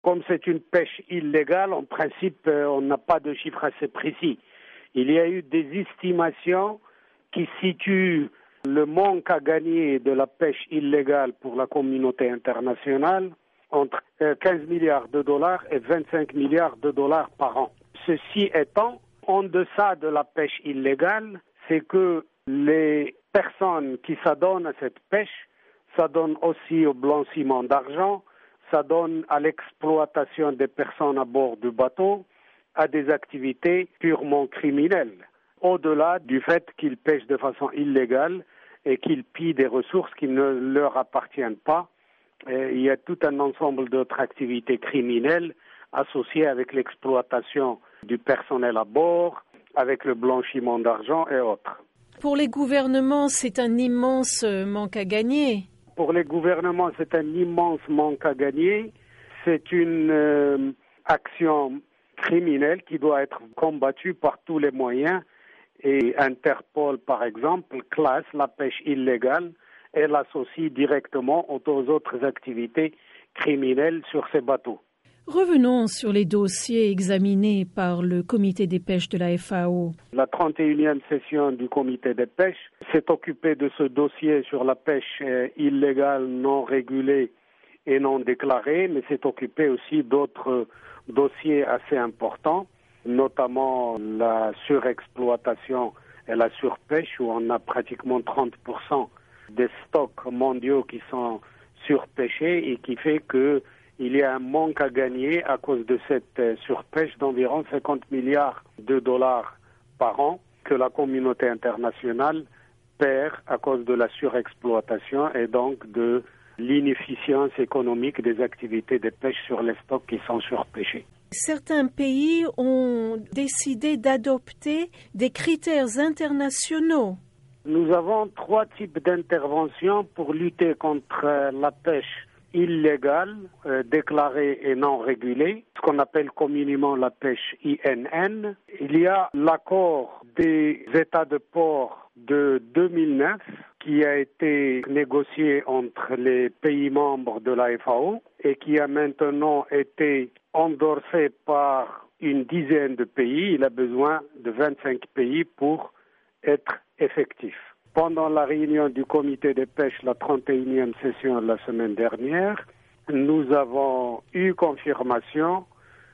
Comme c'est une pêche illégale, en principe, on n'a pas de chiffre assez précis. Il y a eu des estimations qui situent le manque à gagner de la pêche illégale pour la communauté internationale entre 15 milliards de dollars et 25 milliards de dollars par an. Ceci étant, en deçà de la pêche illégale, c'est que les personnes qui s'adonnent à cette pêche s'adonnent aussi au blanchiment d'argent, s'adonnent à l'exploitation des personnes à bord du bateau, à des activités purement criminelles, au-delà du fait qu'ils pêchent de façon illégale et qu'ils pillent des ressources qui ne leur appartiennent pas. Et il y a tout un ensemble d'autres activités criminelles associées avec l'exploitation du personnel à bord, avec le blanchiment d'argent et autres. Pour les gouvernements, c'est un immense manque à gagner. Pour les gouvernements, c'est un immense manque à gagner. C'est une action criminelle qui doit être combattue par tous les moyens. Et Interpol, par exemple, classe la pêche illégale et l'associe directement aux autres activités criminelles sur ces bateaux. Revenons sur les dossiers examinés par le comité des pêches de la FAO. La 31e session du comité des pêches s'est occupée de ce dossier sur la pêche illégale, non régulée et non déclarée, mais s'est occupée aussi d'autres dossiers assez importants, notamment la surexploitation et la surpêche, où on a pratiquement 30% des stocks mondiaux qui sont surpêchés et qui fait que il y a un manque à gagner à cause de cette surpêche d'environ 50 milliards de dollars par an que la communauté internationale perd à cause de la surexploitation et donc de l'inefficience économique des activités de pêche sur les stocks qui sont surpêchés. Certains pays ont décidé d'adopter des critères internationaux. Nous avons 3 types d'interventions pour lutter contre la pêche illégale, déclarée et non régulée, ce qu'on appelle communément la pêche INN. Il y a l'accord des États de port de 2009 qui a été négocié entre les pays membres de la FAO et qui a maintenant été endorsé par une dizaine de pays. Il a besoin de 25 pays pour être effectif. Pendant la réunion du comité des pêches, la 31e session la semaine dernière, nous avons eu confirmation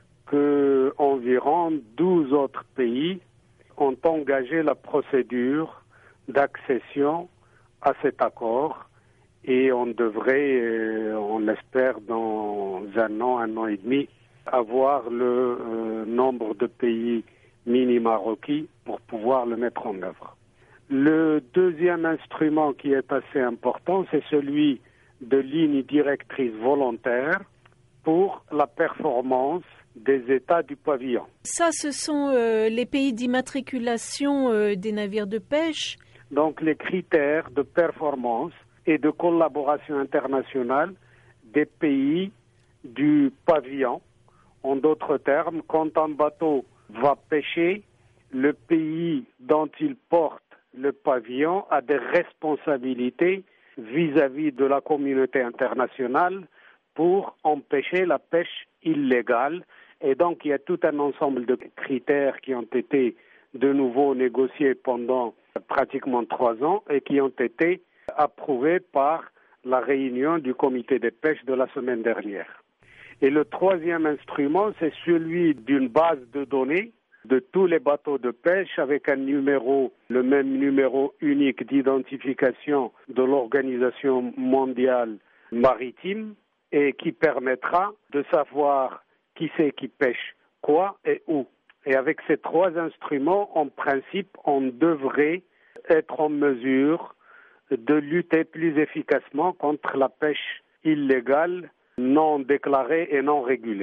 que environ 12 autres pays ont engagé la procédure d'accession à cet accord et on devrait, on l'espère, dans un an et demi, avoir le nombre de pays minima requis pour pouvoir le mettre en œuvre. Le deuxième instrument qui est assez important, c'est celui de lignes directrices volontaires pour la performance des États du pavillon. Ça, ce sont les pays d'immatriculation des navires de pêche. Donc les critères de performance et de collaboration internationale des pays du pavillon. En d'autres termes, quand un bateau va pêcher, le pays dont il porte le pavillon a des responsabilités vis-à-vis de la communauté internationale pour empêcher la pêche illégale. Et donc, il y a tout un ensemble de critères qui ont été de nouveau négociés pendant pratiquement 3 ans et qui ont été approuvés par la réunion du comité des pêches de la semaine dernière. Et le troisième instrument, c'est celui d'une base de données de tous les bateaux de pêche avec un numéro, le même numéro unique d'identification de l'Organisation mondiale maritime et qui permettra de savoir qui c'est qui pêche quoi et où. Et avec ces 3 instruments, en principe, on devrait être en mesure de lutter plus efficacement contre la pêche illégale, non déclarée et non régulée.